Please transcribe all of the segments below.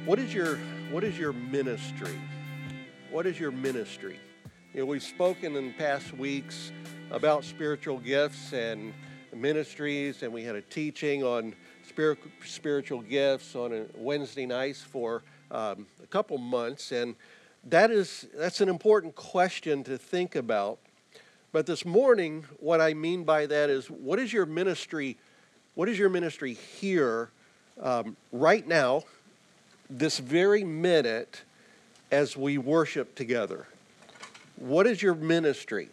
What is your ministry? What is your ministry? We've spoken in past weeks about spiritual gifts and ministries, and we had a teaching on spiritual gifts on a Wednesday nights for a couple months, and that's an important question to think about. But this morning, what I mean by that is, what is your ministry? What is your ministry here, right now, this very minute, as we worship together? What is your ministry?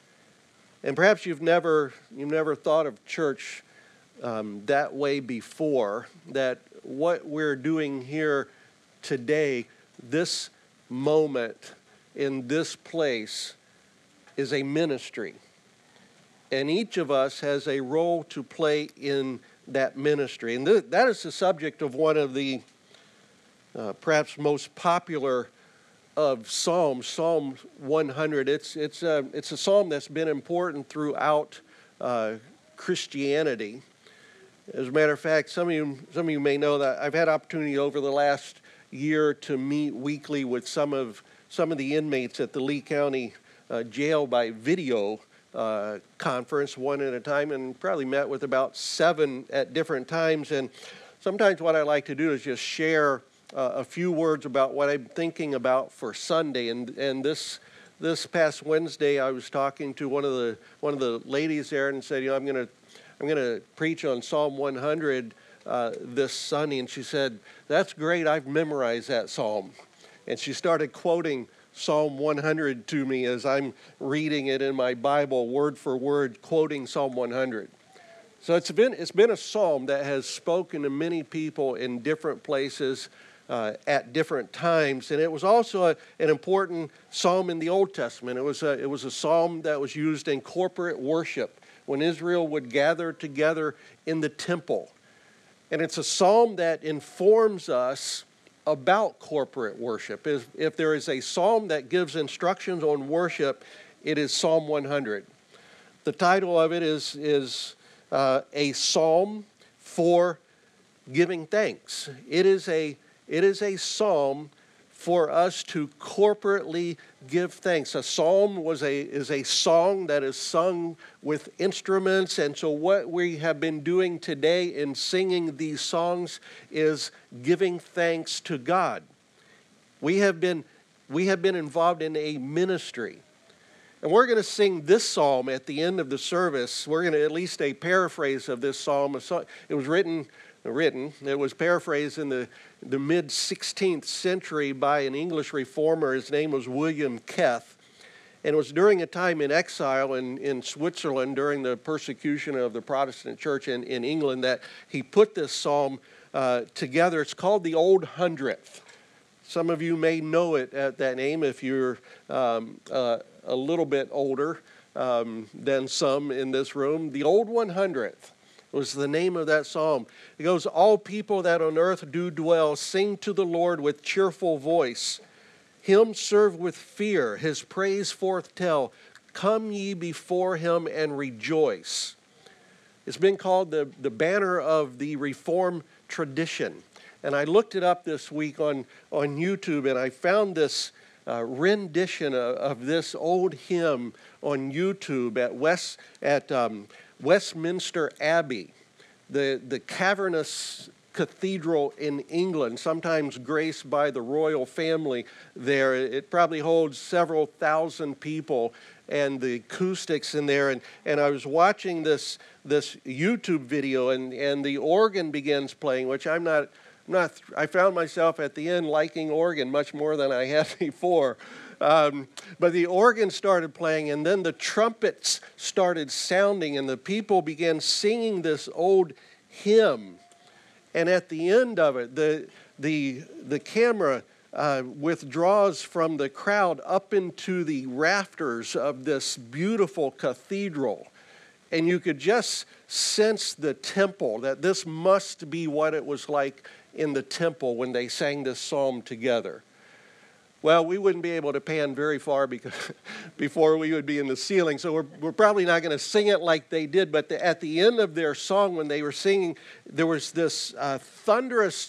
And perhaps you've never thought of church that way before, that what we're doing here today, this moment in this place, is a ministry. And each of us has a role to play in that ministry. And that is the subject of one of the perhaps most popular of Psalms, Psalm 100. It's a psalm that's been important throughout Christianity. As a matter of fact, some of you may know that I've had opportunity over the last year to meet weekly with some of the inmates at the Lee County jail by video conference, one at a time, and probably met with about 7 at different times. And sometimes what I like to do is just share a few words about what I'm thinking about for Sunday. And this past Wednesday, I was talking to one of the ladies there and said, I'm going to preach on Psalm 100 this Sunday. And she said, "That's great. I've memorized that psalm." And she started quoting Psalm 100 to me as I'm reading it in my Bible, word for word, quoting Psalm 100. So it's been a psalm that has spoken to many people in different places at different times, and it was also an important psalm in the Old Testament. It was a psalm that was used in corporate worship when Israel would gather together in the temple, and it's a psalm that informs us about corporate worship. If there is a psalm that gives instructions on worship, it is Psalm 100. The title of it is a psalm for giving thanks. It is a psalm for us to corporately give thanks. A psalm is a song that is sung with instruments, and so what we have been doing today in singing these songs is giving thanks to God. We have been involved in a ministry. And we're going to sing this psalm at the end of the service. We're going to at least a paraphrase of this psalm. It was paraphrased in the mid-16th century by an English reformer. His name was William Keth. And it was during a time in exile in Switzerland during the persecution of the Protestant church in England that he put this psalm together. It's called the Old Hundredth. Some of you may know it at that name if you're a little bit older than some in this room. The Old 100th was the name of that psalm. It goes, "All people that on earth do dwell, sing to the Lord with cheerful voice. Him serve with fear, his praise forth tell. Come ye before him and rejoice." It's been called the banner of the Reformed tradition. And I looked it up this week on YouTube, and I found this rendition of this old hymn on YouTube at Westminster Abbey, the cavernous cathedral in England, sometimes graced by the royal family there. It probably holds several thousand people, and the acoustics in there. And I was watching this YouTube video, and the organ begins playing, which I found myself at the end liking organ much more than I had before. But the organ started playing, and then the trumpets started sounding, and the people began singing this old hymn. And at the end of it, the camera withdraws from the crowd up into the rafters of this beautiful cathedral. And you could just sense the temple, that this must be what it was like in the temple when they sang this psalm together. Well, we wouldn't be able to pan very far before we would be in the ceiling, so we're probably not going to sing it like they did, but at the end of their song when they were singing, there was this thunderous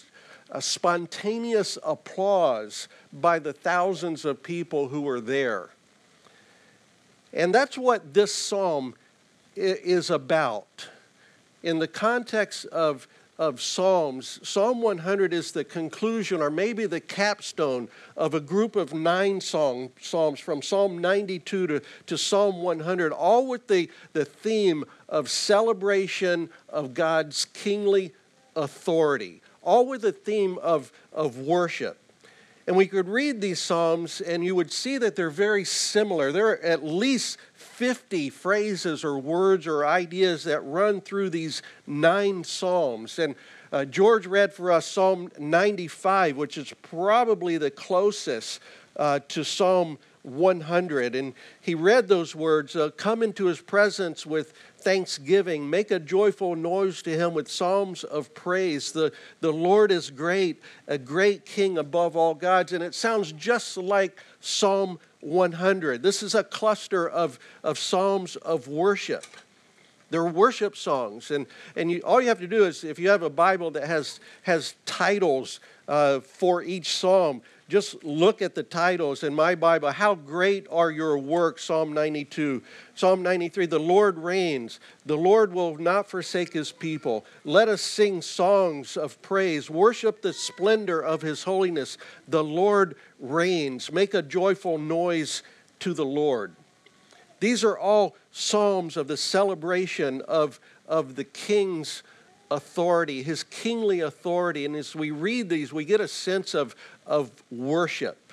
a spontaneous applause by the thousands of people who were there. And that's what this psalm is about. In the context of Psalms, Psalm 100 is the conclusion or maybe the capstone of a group of 9 psalms from Psalm 92 to Psalm 100, all with the theme of celebration of God's kingly authority, all with the theme of worship. And we could read these psalms and you would see that they're very similar. There are at least 50 phrases or words or ideas that run through these 9 psalms. And George read for us Psalm 95, which is probably the closest to Psalm 100. And he read those words, come into his presence with thanksgiving, make a joyful noise to him with psalms of praise. The Lord is great, a great king above all gods. And it sounds just like Psalm 100. This is a cluster of psalms of worship. They're worship songs. And all you have to do is, if you have a Bible that has titles for each psalm, just look at the titles in my Bible. How great are your works, Psalm 92. Psalm 93, the Lord reigns. The Lord will not forsake his people. Let us sing songs of praise. Worship the splendor of his holiness. The Lord reigns. Make a joyful noise to the Lord. These are all psalms of the celebration of the king's authority, his kingly authority. And as we read these, we get a sense of worship.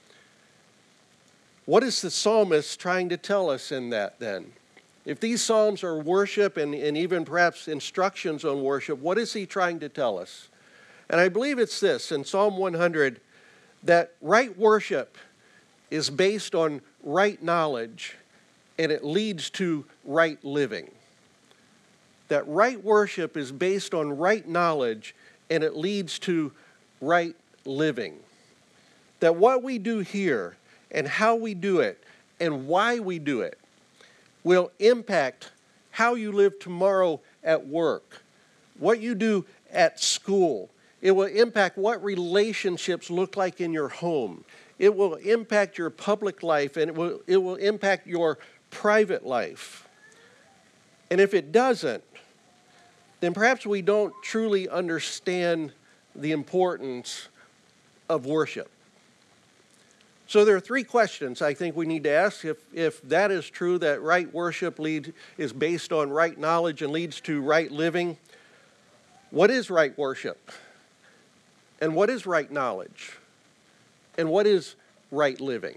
What is the psalmist trying to tell us in that then? If these psalms are worship and even perhaps instructions on worship, what is he trying to tell us? And I believe it's this, in Psalm 100, that right worship is based on right knowledge and it leads to right living. That right worship is based on right knowledge and it leads to right living. That what we do here and how we do it and why we do it will impact how you live tomorrow at work, what you do at school. It will impact what relationships look like in your home. It will impact your public life and it will impact your private life. And if it doesn't, then perhaps we don't truly understand the importance of worship. So there are 3 questions I think we need to ask if that is true, that right worship is based on right knowledge and leads to right living. What is right worship? And what is right knowledge? And what is right living?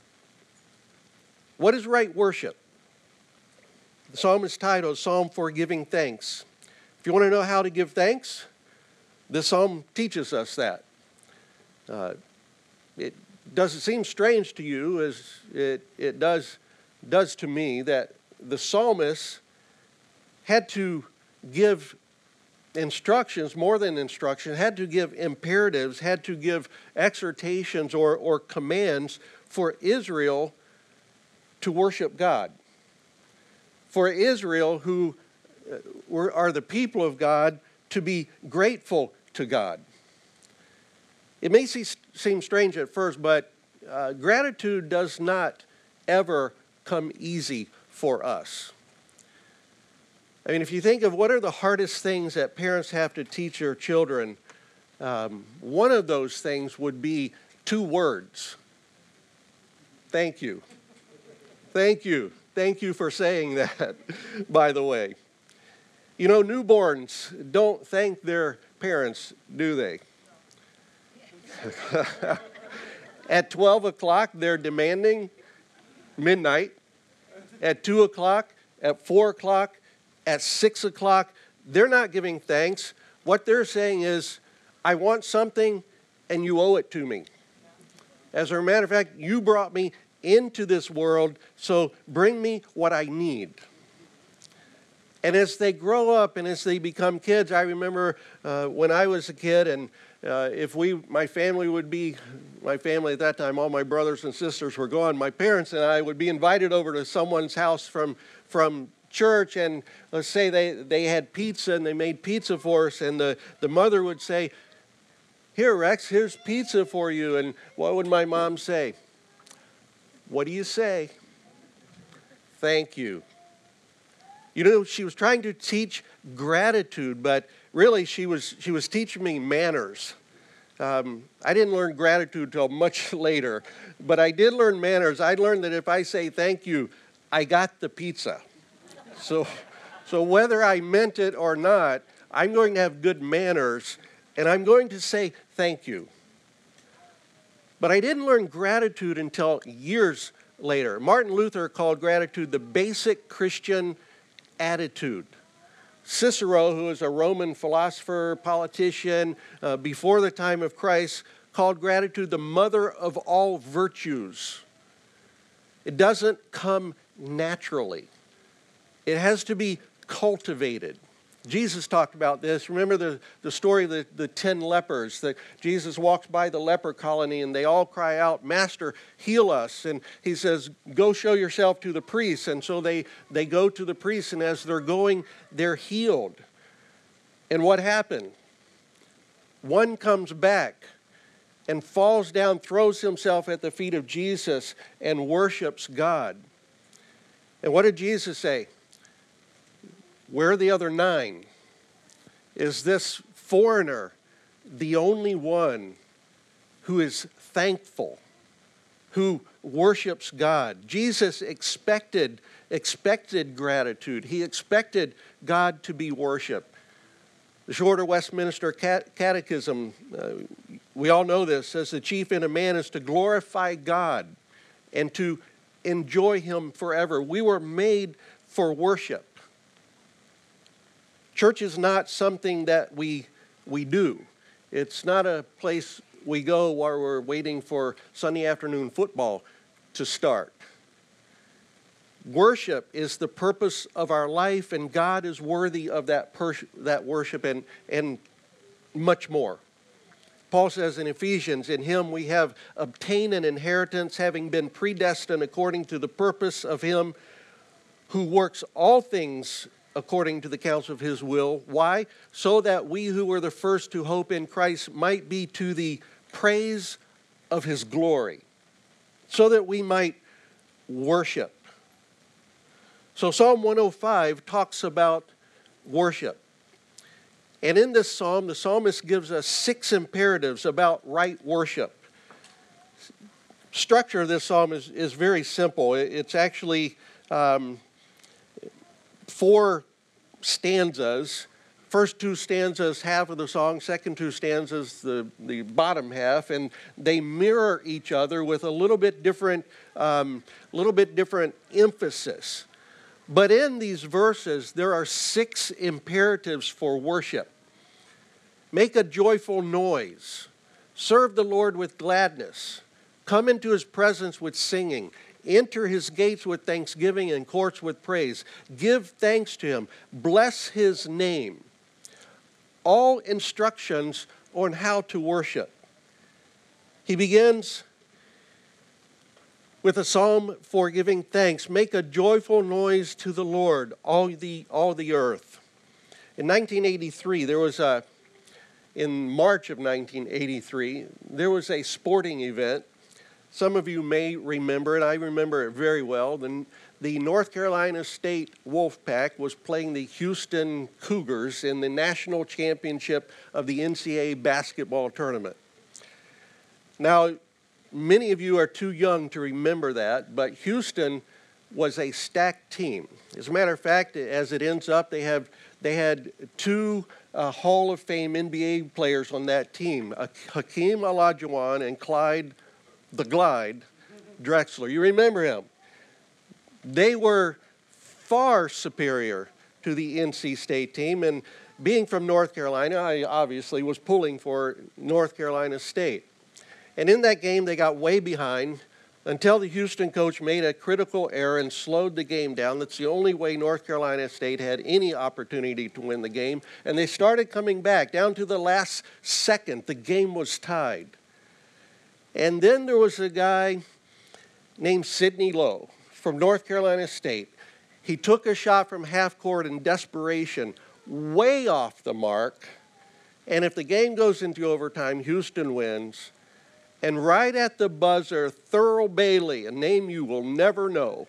What is right worship? The psalm is titled Psalm for Giving Thanks. If you want to know how to give thanks, this psalm teaches us that. It doesn't seem strange to you as it does to me that the psalmist had to give instructions, more than instruction, had to give imperatives, had to give exhortations or commands for Israel to worship God. For Israel, who are the people of God, to be grateful to God. It may seem strange at first, but gratitude does not ever come easy for us. I mean, if you think of what are the hardest things that parents have to teach their children, one of those things would be 2 words. Thank you. Thank you. Thank you for saying that, by the way. You know, newborns don't thank their parents, do they? At 12 o'clock, they're demanding midnight. At 2 o'clock, at 4 o'clock, at 6 o'clock, they're not giving thanks. What they're saying is, I want something and you owe it to me. As a matter of fact, you brought me into this world, so bring me what I need. And as they grow up and as they become kids, I remember when I was a kid, and my family at that time, all my brothers and sisters were gone, my parents and I would be invited over to someone's house from church, and let's say they had pizza and they made pizza for us, and the mother would say, Here, Rex, here's pizza for you. And what would my mom say? What do you say? Thank you. You know, she was trying to teach gratitude, but really she was teaching me manners. I didn't learn gratitude until much later, but I did learn manners. I learned that if I say thank you, I got the pizza. So whether I meant it or not, I'm going to have good manners, and I'm going to say thank you. But I didn't learn gratitude until years later. Martin Luther called gratitude the basic Christian attitude. Cicero, who was a Roman philosopher, politician, before the time of Christ, called gratitude the mother of all virtues. It doesn't come naturally. It has to be cultivated. Jesus talked about this. Remember the story of the 10 lepers, that Jesus walks by the leper colony and they all cry out, "Master, heal us." And he says, "Go show yourself to the priests." And so they go to the priests, and as they're going, they're healed. And what happened? One comes back and falls down, throws himself at the feet of Jesus and worships God. And what did Jesus say? Where are the other 9? Is this foreigner the only one who is thankful, who worships God? Jesus expected gratitude. He expected God to be worshiped. The Shorter Westminster Catechism, we all know this, says the chief end of man is to glorify God and to enjoy Him forever. We were made for worship. Church is not something that we do. It's not a place we go while we're waiting for Sunday afternoon football to start. Worship is the purpose of our life, and God is worthy of that worship and much more. Paul says in Ephesians, in Him we have obtained an inheritance, having been predestined according to the purpose of Him who works all things according to the counsel of His will. Why? So that we who were the first to hope in Christ might be to the praise of His glory. So that we might worship. So Psalm 105 talks about worship. And in this psalm, the psalmist gives us 6 imperatives about right worship. Structure of this psalm is very simple. It's actually 4 stanzas. First 2 stanzas, half of the song. Second 2 stanzas, the bottom half, and they mirror each other with a little bit different emphasis. But in these verses, there are 6 imperatives for worship. Make a joyful noise. Serve the Lord with gladness. Come into His presence with singing. Enter His gates with thanksgiving and courts with praise. Give thanks to Him. Bless His name. All instructions on how to worship. He begins with a psalm for giving thanks. Make a joyful noise to the Lord, all the earth. In 1983, in March of 1983, there was a sporting event. Some of you may remember it. I remember it very well. The North Carolina State Wolfpack was playing the Houston Cougars in the national championship of the NCAA basketball tournament. Now, many of you are too young to remember that, but Houston was a stacked team. As a matter of fact, as it ends up, they had 2 Hall of Fame NBA players on that team, Hakeem Olajuwon and Clyde the Glide Drexler. You remember him. They were far superior to the NC State team, and being from North Carolina, I obviously was pulling for North Carolina State. And in that game, they got way behind until the Houston coach made a critical error and slowed the game down. That's the only way North Carolina State had any opportunity to win the game. And they started coming back. Down to the last second, the game was tied. And then there was a guy named Sidney Lowe from North Carolina State. He took a shot from half court in desperation, way off the mark, And if the game goes into overtime, Houston wins. And right at the buzzer, Thurl Bailey, a name you will never know,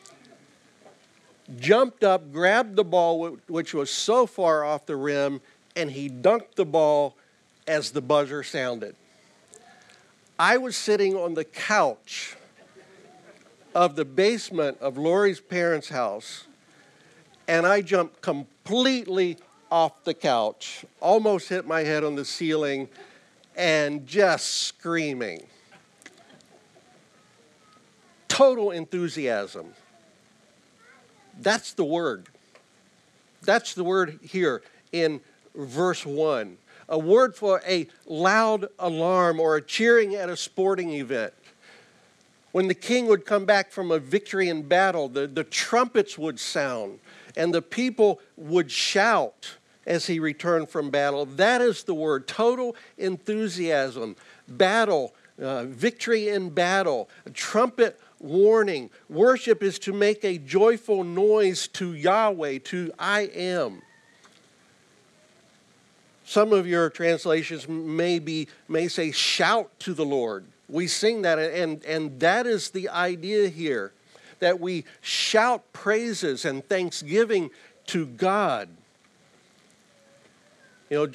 jumped up, grabbed the ball, which was so far off the rim, and he dunked the ball as the buzzer sounded. I was sitting on the couch of the basement of Lori's parents' house, and I jumped completely off the couch, almost hit my head on the ceiling, and just screaming. Total enthusiasm. That's the word. That's the word here in verse 1. A word for a loud alarm or a cheering at a sporting event. When the king would come back from a victory in battle, the trumpets would sound and the people would shout as he returned from battle. That is the word, total enthusiasm. Battle, victory in battle, a trumpet warning. Worship is to make a joyful noise to Yahweh, to I am. Some of your translations may say shout to the Lord. We sing that, and that is the idea here, that we shout praises and thanksgiving to God. You know,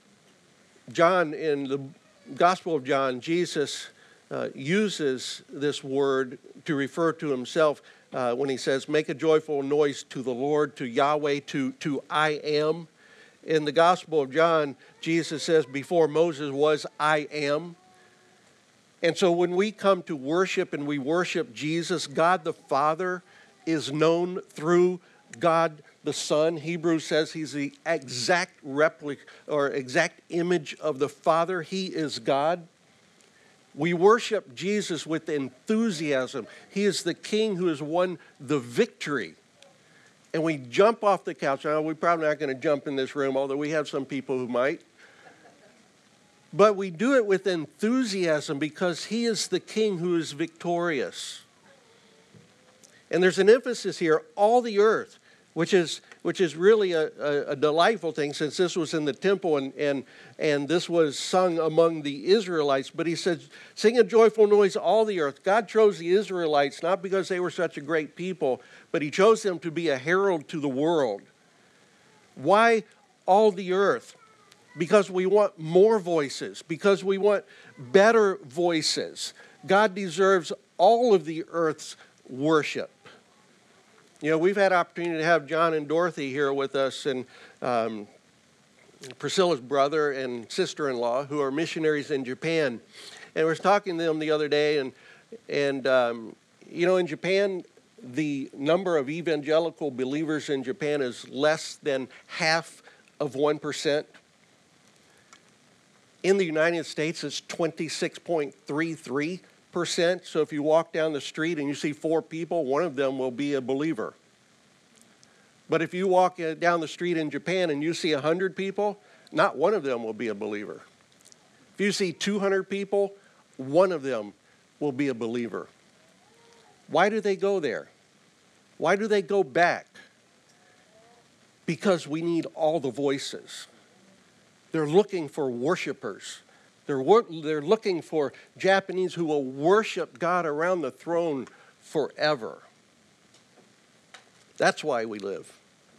John, in the Gospel of John, Jesus uses this word to refer to himself when he says, make a joyful noise to the Lord, to Yahweh, to I am. In the Gospel of John, Jesus says, before Moses was, I am. And so when we come to worship and we worship Jesus, God the Father is known through God the Son. Hebrews says he's the exact replica or exact image of the Father. He is God. We worship Jesus with enthusiasm. He is the King who has won the victory. And we jump off the couch. Now, we're probably not going to jump in this room, although we have some people who might. But we do it with enthusiasm because he is the King who is victorious. And there's an emphasis here, all the earth, which is really a delightful thing, since this was in the temple and this was sung among the Israelites. But he says, sing a joyful noise, all the earth. God chose the Israelites not because they were such a great people, but he chose them to be a herald to the world. Why all the earth? Because we want more voices, because we want better voices. God deserves all of the earth's worship. You know, we've had opportunity to have John and Dorothy here with us, and Priscilla's brother and sister-in-law, who are missionaries in Japan. And I was talking to them the other day, and you know, in Japan, the number of evangelical believers in Japan is less than half of 1%. In the United States, it's 26.33%. So if you walk down the street and you see 4 people, one of them will be a believer. But if you walk down the street in Japan and you see 100 people, not one of them will be a believer. If you see 200 people, one of them will be a believer. Why do they go there? Why do they go back? Because we need all the voices. They're looking for worshipers. They're looking for Japanese who will worship God around the throne forever. That's why we live.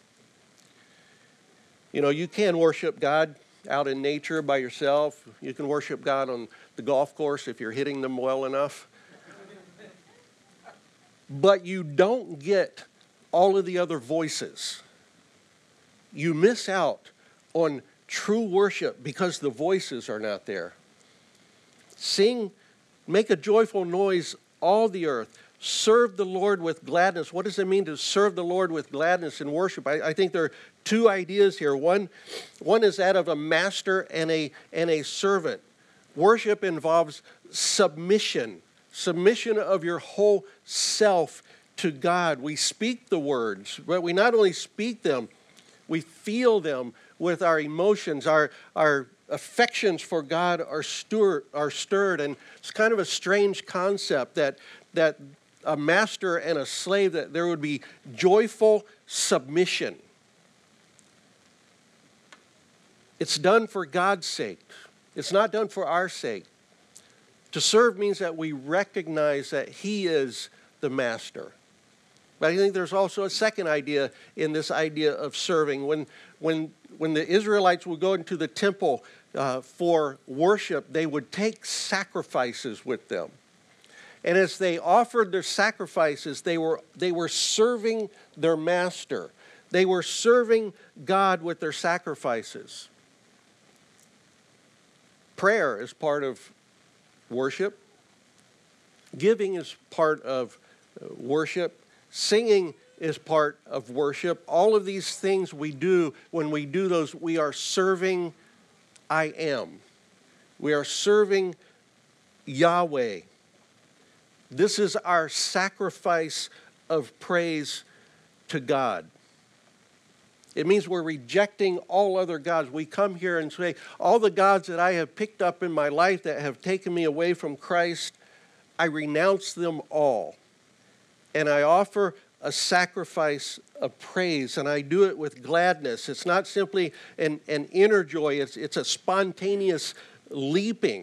You know, you can worship God out in nature by yourself. You can worship God on the golf course if you're hitting them well enough. But you don't get all of the other voices. You miss out on true worship because the voices are not there. Sing, make a joyful noise, all the earth. Serve the Lord with gladness. What does it mean to serve the Lord with gladness and worship? I think there are 2 ideas here. One is that of a master and a servant. Worship involves submission of your whole self to God. We speak the words, but we not only speak them, we feel them with our emotions. Our affections for God are stirred. And it's kind of a strange concept that a master and a slave, that there would be joyful submission. It's done for God's sake. It's not done for our sake. To serve means that we recognize that He is the master. But I think there's also a second idea in this idea of serving. When the Israelites would go into the temple for worship, they would take sacrifices with them. And as they offered their sacrifices, they were serving their master. They were serving God with their sacrifices. Prayer is part of worship. Giving is part of worship. Singing is part of worship. All of these things we do, when we do those, we are serving I Am. We are serving Yahweh. This is our sacrifice of praise to God. It means we're rejecting all other gods. We come here and say, all the gods that I have picked up in my life that have taken me away from Christ, I renounce them all. And I offer a sacrifice of praise, and I do it with gladness. It's not simply an inner joy, it's a spontaneous leaping.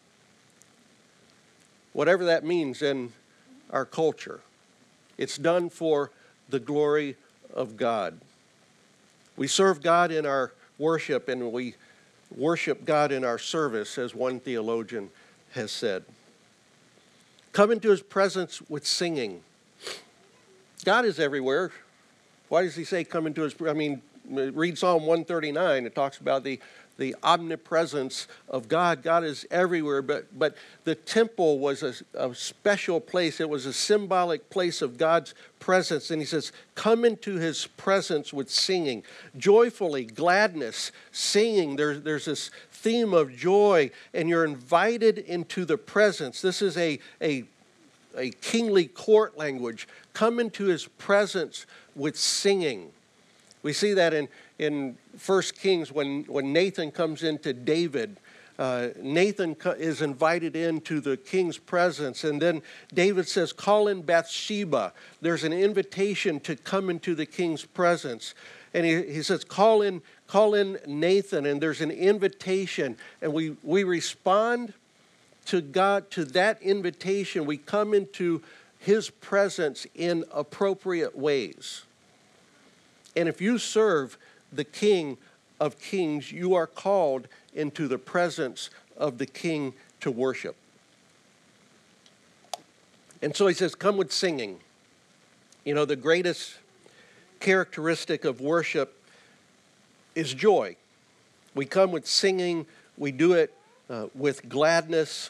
Whatever that means in our culture. It's done for the glory of God. We serve God in our worship, and we worship God in our service, as one theologian has said. Come into His presence with singing. God is everywhere. Why does He say come into His presence? I mean, read Psalm 139. It talks about the omnipresence of God. God is everywhere, but the temple was a special place. It was a symbolic place of God's presence. And He says, come into His presence with singing, joyfully, gladness, singing. There's this theme of joy, and you're invited into the presence. This is a kingly court language. Come into His presence with singing. We see that in 1 Kings when Nathan comes into David. Nathan is invited into the king's presence, and then David says, call in Bathsheba. There's an invitation to come into the king's presence. And he says, call in Nathan, and there's an invitation. And we respond to God, to that invitation. We come into His presence in appropriate ways. And if you serve the King of Kings, you are called into the presence of the King to worship. And so He says, come with singing. You know, the greatest characteristic of worship is joy. We come with singing. We do it with gladness.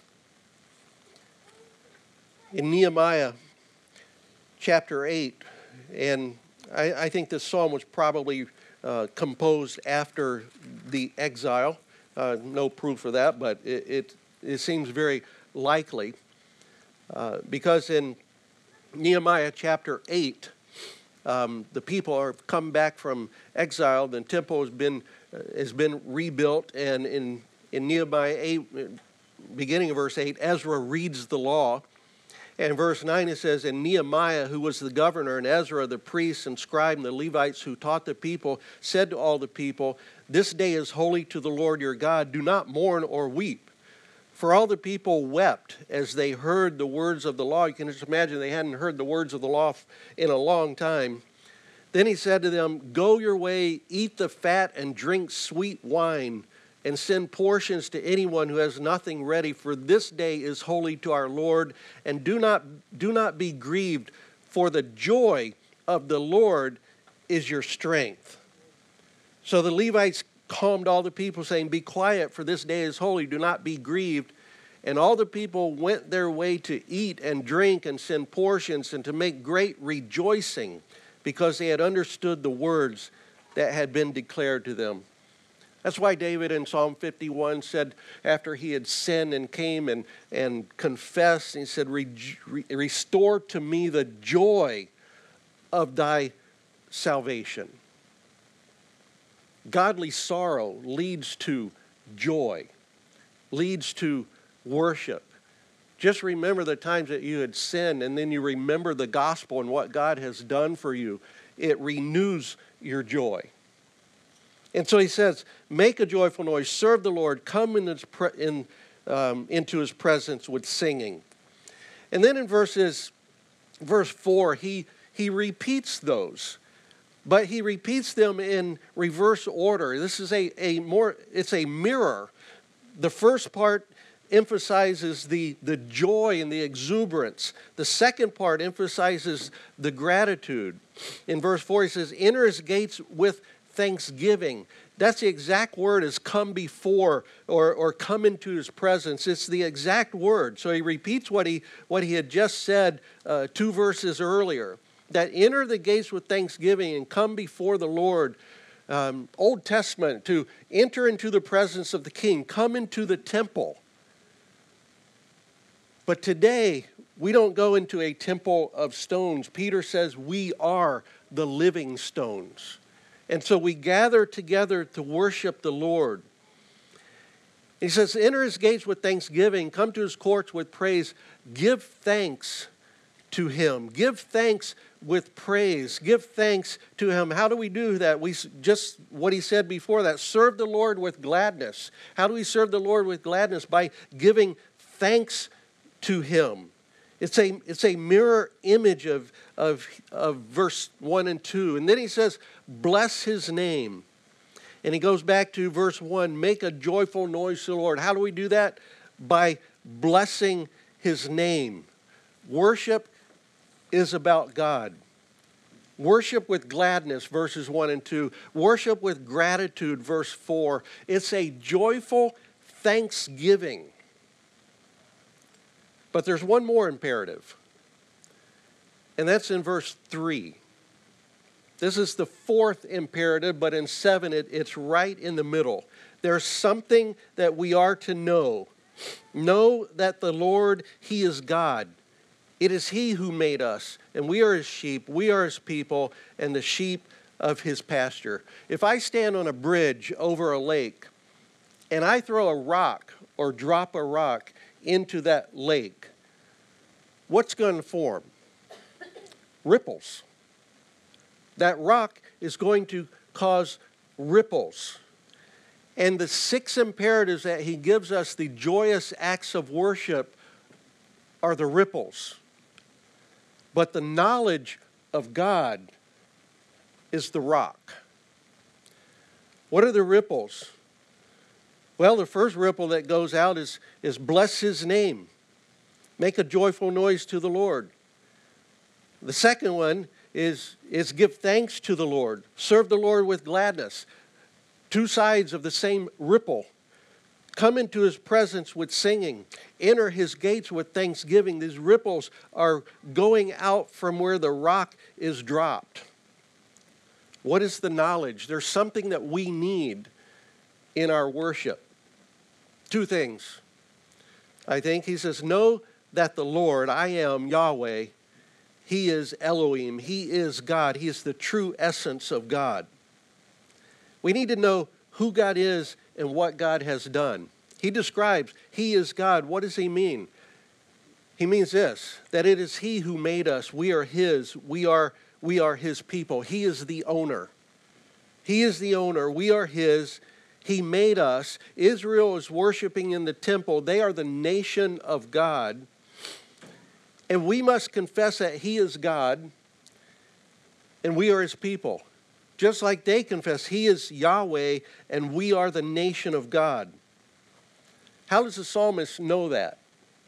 In Nehemiah chapter 8, and I think this psalm was probably composed after the exile. No proof of that, but it seems very likely. Because in Nehemiah chapter 8, the people are come back from exile. The temple has been rebuilt, and in Nehemiah 8, beginning of verse 8, Ezra reads the law. And in verse 9 it says, and Nehemiah, who was the governor, and Ezra, the priest and scribe, and the Levites who taught the people, said to all the people, this day is holy to the Lord your God. Do not mourn or weep. For all the people wept as they heard the words of the law. You can just imagine they hadn't heard the words of the law in a long time. Then he said to them, go your way, eat the fat and drink sweet wine, and send portions to anyone who has nothing ready, for this day is holy to our Lord. And do not be grieved, for the joy of the Lord is your strength. So the Levites calmed all the people, saying, be quiet, for this day is holy. Do not be grieved. And all the people went their way to eat and drink and send portions and to make great rejoicing, because they had understood the words that had been declared to them. That's why David in Psalm 51 said, after he had sinned and came and confessed, he said, restore to me the joy of thy salvation. Godly sorrow leads to joy, leads to worship. Just remember the times that you had sinned, and then you remember the gospel and what God has done for you. It renews your joy. And so he says, make a joyful noise, serve the Lord, come into his presence with singing. And then in verse 4, he repeats those, but he repeats them in reverse order. This is it's a mirror. The first part emphasizes the joy and the exuberance. The second part emphasizes the gratitude. In verse 4, he says, enter his gates with thanksgiving. That's the exact word as come before or come into his presence. It's the exact word. So he repeats what he had just said 2 verses earlier, that enter the gates with thanksgiving and come before the Lord. Old Testament, to enter into the presence of the King, come into the temple. But today, we don't go into a temple of stones. Peter says we are the living stones. And so we gather together to worship the Lord. He says, enter his gates with thanksgiving, come to his courts with praise, give thanks to him. Give thanks with praise. Give thanks to him. How do we do that? We just what he said before that, serve the Lord with gladness. How do we serve the Lord with gladness? By giving thanks to him. It's a mirror image of verse 1 and 2. And then he says, bless his name. And he goes back to verse 1, make a joyful noise to the Lord. How do we do that? By blessing his name. Worship is about God. Worship with gladness, verses 1 and 2. Worship with gratitude, verse 4. It's a joyful thanksgiving. But there's one more imperative, and that's in verse 3. This is the fourth imperative, but in 7, it's right in the middle. There's something that we are to know. Know that the Lord, he is God. It is he who made us, and we are his sheep, we are his people, and the sheep of his pasture. If I stand on a bridge over a lake, and I throw a rock or drop a rock into that lake, what's going to form? Ripples. That rock is going to cause ripples. And the 6 imperatives that he gives us, the joyous acts of worship, are the ripples. But the knowledge of God is the rock. What are the ripples? Well, the first ripple that goes out is bless his name. Make a joyful noise to the Lord. The second one is give thanks to the Lord. Serve the Lord with gladness. 2 sides of the same ripple. Come into his presence with singing. Enter his gates with thanksgiving. These ripples are going out from where the rock is dropped. What is the knowledge? There's something that we need in our worship. 2 things. I think he says, know that the Lord, I am Yahweh, he is Elohim, he is God, he is the true essence of God. We need to know who God is and what God has done. He describes, he is God. What does he mean? He means this, that it is he who made us. We are his. We are his people. He is the owner. He is the owner. We are his. He made us. Israel is worshiping in the temple. They are the nation of God. And we must confess that he is God and we are his people. Just like they confess he is Yahweh and we are the nation of God. How does the psalmist know that?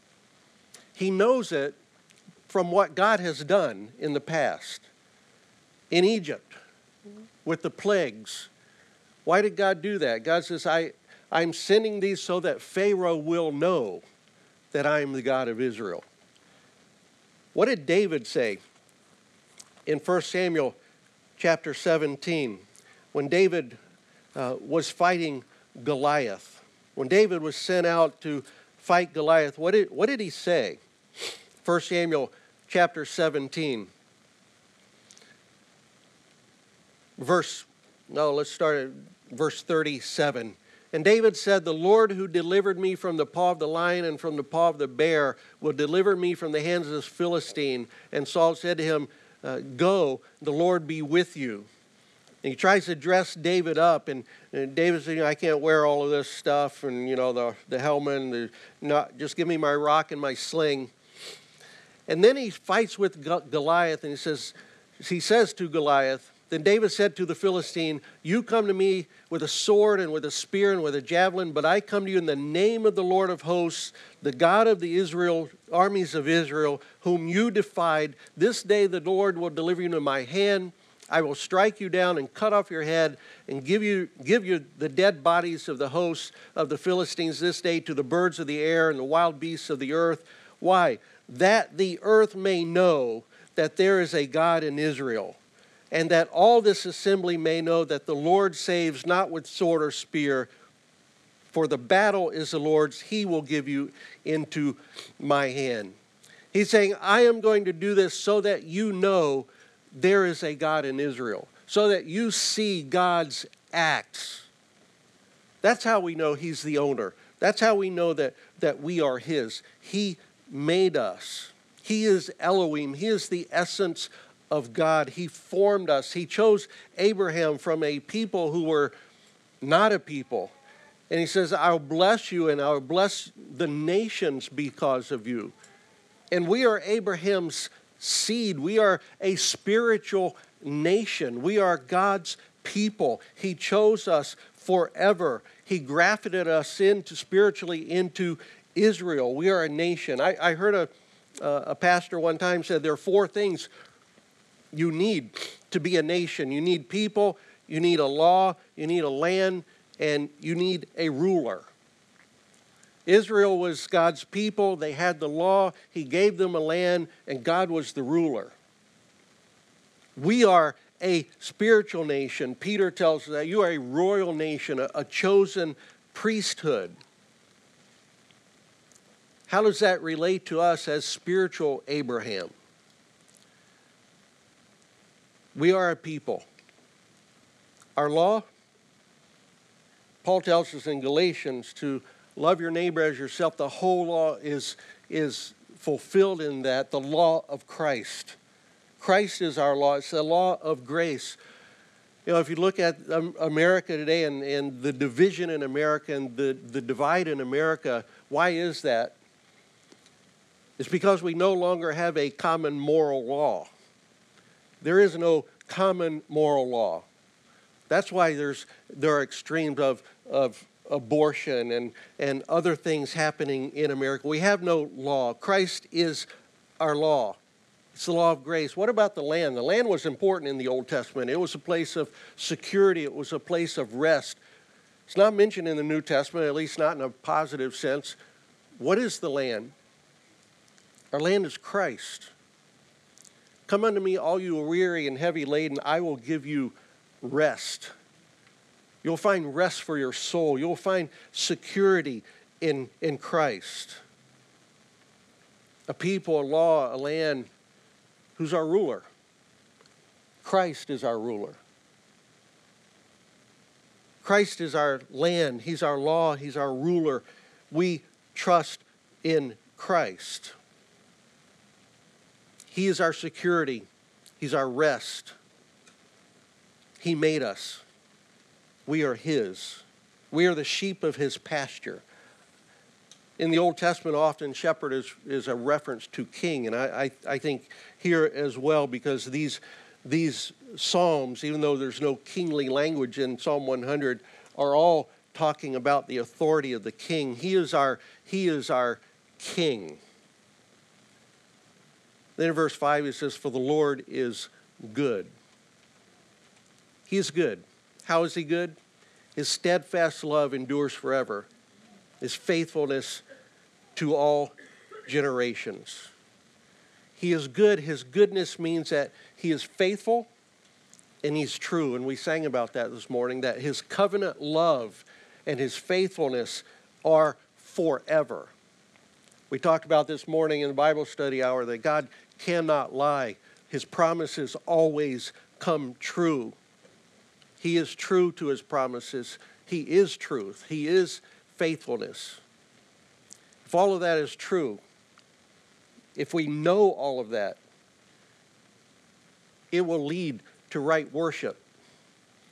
He knows it from what God has done in the past. In Egypt, with the plagues. Why did God do that? God says, I'm sending these so that Pharaoh will know that I am the God of Israel. What did David say in 1 Samuel chapter 17 when David was fighting Goliath? When David was sent out to fight Goliath, what did he say? 1 Samuel chapter 17. Let's start at verse 37. And David said, the Lord who delivered me from the paw of the lion and from the paw of the bear will deliver me from the hands of this Philistine. And Saul said to him, go, the Lord be with you. And he tries to dress David up, and David says, I can't wear all of this stuff, and the helmet, and just give me my rock and my sling. And then he fights with Goliath, and he says to Goliath, then David said to the Philistine, you come to me with a sword and with a spear and with a javelin, but I come to you in the name of the Lord of hosts, the God of the armies of Israel, whom you defied. This day the Lord will deliver you into my hand. I will strike you down and cut off your head and give you the dead bodies of the hosts of the Philistines this day to the birds of the air and the wild beasts of the earth. Why? That the earth may know that there is a God in Israel, and that all this assembly may know that the Lord saves not with sword or spear, for the battle is the Lord's. He will give you into my hand. He's saying, I am going to do this so that you know there is a God in Israel, so that you see God's acts. That's how we know he's the owner. That's how we know that we are his. He made us. He is Elohim. He is the essence of God. He formed us. He chose Abraham from a people who were not a people. And he says, I'll bless you and I'll bless the nations because of you. And we are Abraham's seed. We are a spiritual nation. We are God's people. He chose us forever. He grafted us spiritually into Israel. We are a nation. I heard a pastor one time said there are 4 things you need to be a nation. You need people, you need a law, you need a land, and you need a ruler. Israel was God's people. They had the law. He gave them a land, and God was the ruler. We are a spiritual nation. Peter tells us that you are a royal nation, a chosen priesthood. How does that relate to us as spiritual Abraham? We are a people. Our law, Paul tells us in Galatians to love your neighbor as yourself. The whole law is fulfilled in that, the law of Christ. Christ is our law. It's the law of grace. If you look at America today and the division in America and the divide in America, why is that? It's because we no longer have a common moral law. There is no common moral law. That's why there are extremes of abortion and other things happening in America. We have no law. Christ is our law. It's the law of grace. What about the land? The land was important in the Old Testament. It was a place of security. It was a place of rest. It's not mentioned in the New Testament, at least not in a positive sense. What is the land? Our land is Christ. Come unto me, all you are weary and heavy laden, I will give you rest. You'll find rest for your soul. You'll find security in Christ. A people, a law, a land. Who's our ruler? Christ is our ruler. Christ is our land. He's our law. He's our ruler. We trust in Christ. He is our security. He's our rest. He made us. We are his. We are the sheep of his pasture. In the Old Testament, often shepherd is a reference to king. And I think here as well, because these psalms, even though there's no kingly language in Psalm 100, are all talking about the authority of the king. He is our king. Then in verse 5 it says, for the Lord is good. He is good. How is he good? His steadfast love endures forever. His faithfulness to all generations. He is good. His goodness means that he is faithful and he's true. And we sang about that this morning, that his covenant love and his faithfulness are forever. We talked about this morning in the Bible study hour that God cannot lie. His promises always come true. He is true to his promises. He is truth. He is faithfulness. If all of that is true, if we know all of that, it will lead to right worship.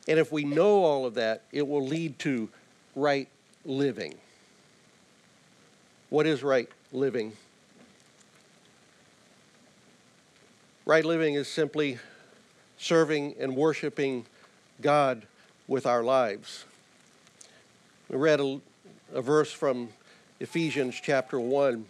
And if we know all of that, it will lead to right living. What is right living? Right living is simply serving and worshiping God with our lives. We read a verse from Ephesians chapter 1.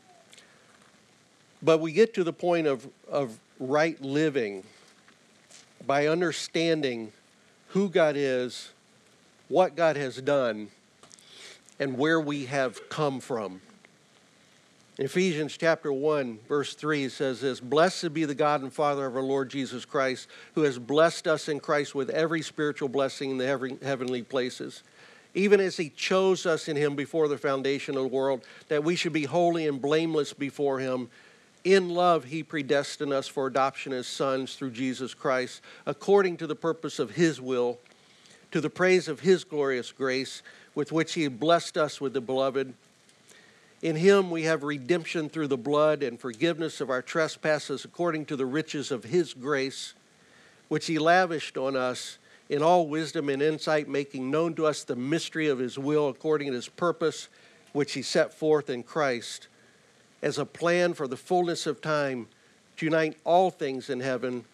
But we get to the point of right living by understanding who God is, what God has done, and where we have come from. In Ephesians chapter 1, verse 3 says this, "Blessed be the God and Father of our Lord Jesus Christ, who has blessed us in Christ with every spiritual blessing in the heavenly places, even as he chose us in him before the foundation of the world, that we should be holy and blameless before him. In love, he predestined us for adoption as sons through Jesus Christ, according to the purpose of his will, to the praise of his glorious grace, with which he blessed us with the beloved. In him we have redemption through the blood and forgiveness of our trespasses, according to the riches of his grace, which he lavished on us in all wisdom and insight, making known to us the mystery of his will, according to his purpose, which he set forth in Christ, as a plan for the fullness of time, to unite all things in heaven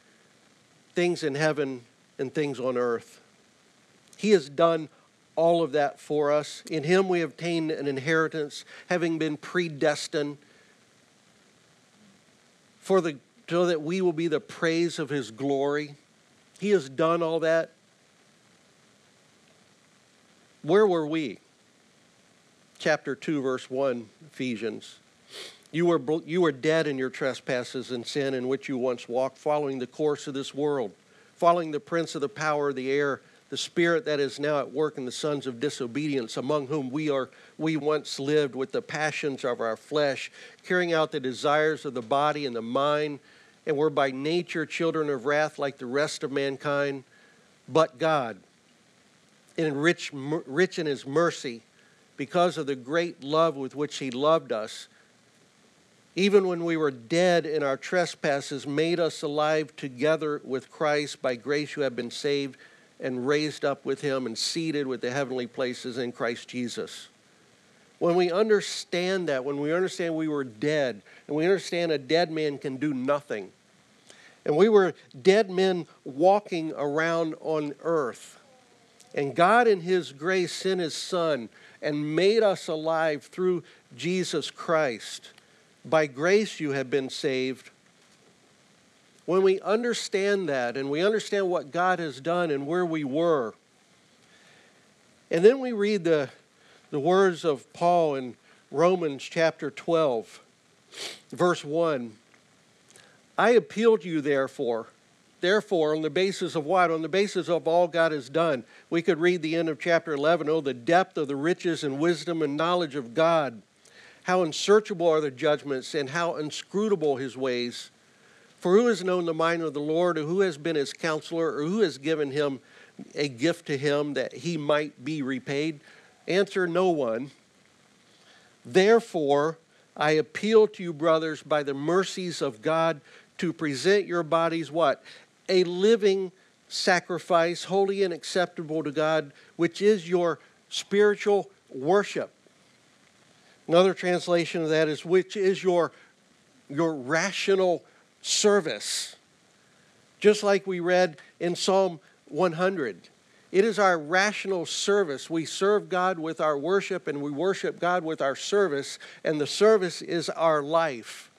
and things on earth." He has done all of that for us. In him we have obtained an inheritance, having been predestined so that we will be the praise of his glory. He has done all that. Where were we? Chapter 2, verse 1, Ephesians. You were dead in your trespasses and sin in which you once walked, following the course of this world, following the prince of the power of the air, the spirit that is now at work in the sons of disobedience, among whom we once lived with the passions of our flesh, carrying out the desires of the body and the mind, and were by nature children of wrath like the rest of mankind. But God, rich in his mercy, because of the great love with which he loved us, even when we were dead in our trespasses, made us alive together with Christ. By grace you have been saved, and raised up with him and seated with the heavenly places in Christ Jesus. When we understand that, when we understand we were dead, and we understand a dead man can do nothing, and we were dead men walking around on earth, and God in his grace sent his Son and made us alive through Jesus Christ. By grace you have been saved. When we understand that, and we understand what God has done and where we were, and then we read the words of Paul in Romans chapter 12, verse 1. "I appeal to you, therefore, on the basis of what? On the basis of all God has done." We could read the end of chapter 11, "Oh, the depth of the riches and wisdom and knowledge of God. How unsearchable are the judgments and how inscrutable his ways. For who has known the mind of the Lord, or who has been his counselor, or who has given him a gift to him that he might be repaid?" Answer, no one. "Therefore, I appeal to you, brothers, by the mercies of God, to present your bodies," what? "A living sacrifice, holy and acceptable to God, which is your spiritual worship." Another translation of that is, which is your rational service. Just like we read in Psalm 100. It is our rational service. We serve God with our worship, and we worship God with our service, and the service is our life.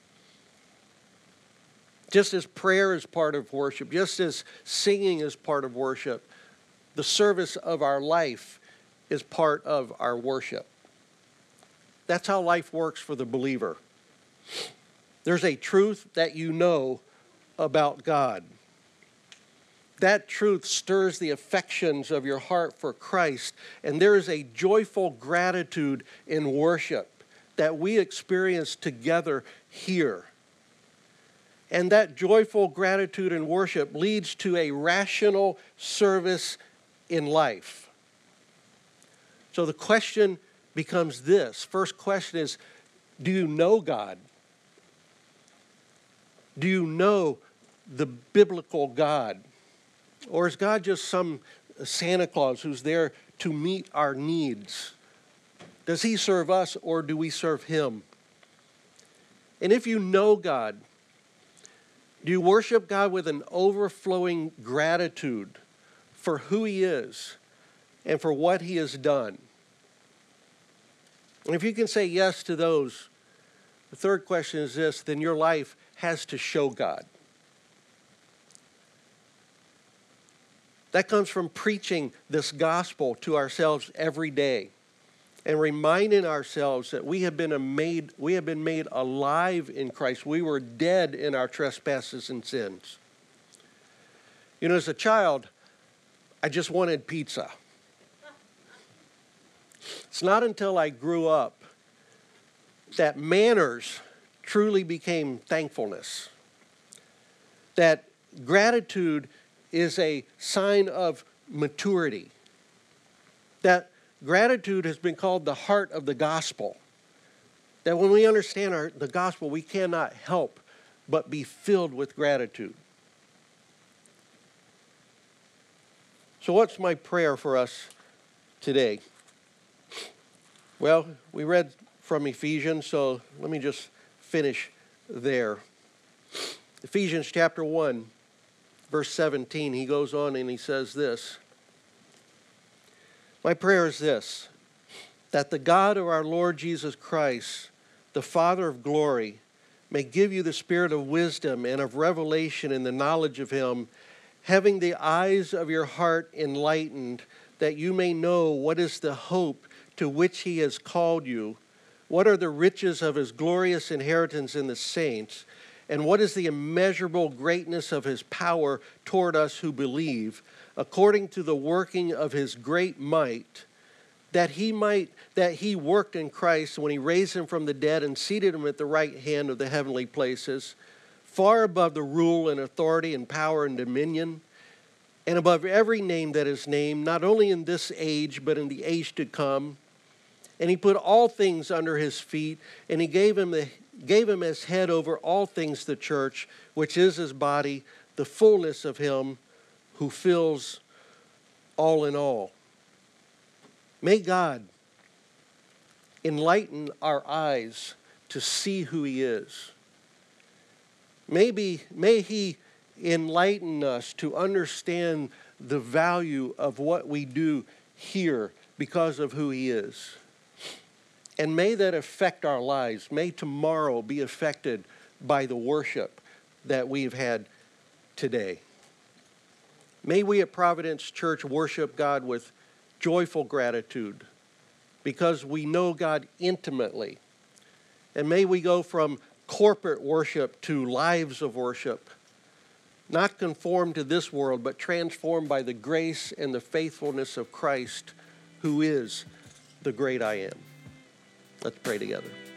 Just as prayer is part of worship, just as singing is part of worship, the service of our life is part of our worship. That's how life works for the believer. There's a truth that you know about God. That truth stirs the affections of your heart for Christ, and there is a joyful gratitude in worship that we experience together here. And that joyful gratitude in worship leads to a rational service in life. So the question becomes this. First question is, do you know God? Do you know the biblical God? Or is God just some Santa Claus who's there to meet our needs? Does he serve us or do we serve him? And if you know God, do you worship God with an overflowing gratitude for who he is and for what he has done? And if you can say yes to those, the third question is this: then your life has to show God. That comes from preaching this gospel to ourselves every day and reminding ourselves that we have been made alive in Christ. We were dead in our trespasses and sins. You know, as a child, I just wanted pizza. It's not until I grew up that manners truly became thankfulness. That gratitude is a sign of maturity. That gratitude has been called the heart of the gospel. That when we understand the gospel, we cannot help but be filled with gratitude. So what's my prayer for us today? Well, we read from Ephesians, so let me just finish there. Ephesians chapter 1, verse 17, he goes on and he says this: my prayer is this, that the God of our Lord Jesus Christ, the Father of glory, may give you the spirit of wisdom and of revelation in the knowledge of him, having the eyes of your heart enlightened, that you may know what is the hope to which he has called you, what are the riches of his glorious inheritance in the saints, and what is the immeasurable greatness of his power toward us who believe, according to the working of his great might, that he worked in Christ when he raised him from the dead and seated him at the right hand of the heavenly places, far above the rule and authority and power and dominion, and above every name that is named, not only in this age, but in the age to come. And he put all things under his feet, and he gave him as head over all things the church, which is his body, the fullness of him who fills all in all. May God enlighten our eyes to see who he is. May he enlighten us to understand the value of what we do here because of who he is. And may that affect our lives. May tomorrow be affected by the worship that we've had today. May we at Providence Church worship God with joyful gratitude because we know God intimately. And may we go from corporate worship to lives of worship, not conformed to this world, but transformed by the grace and the faithfulness of Christ, who is the great I am. Let's pray together.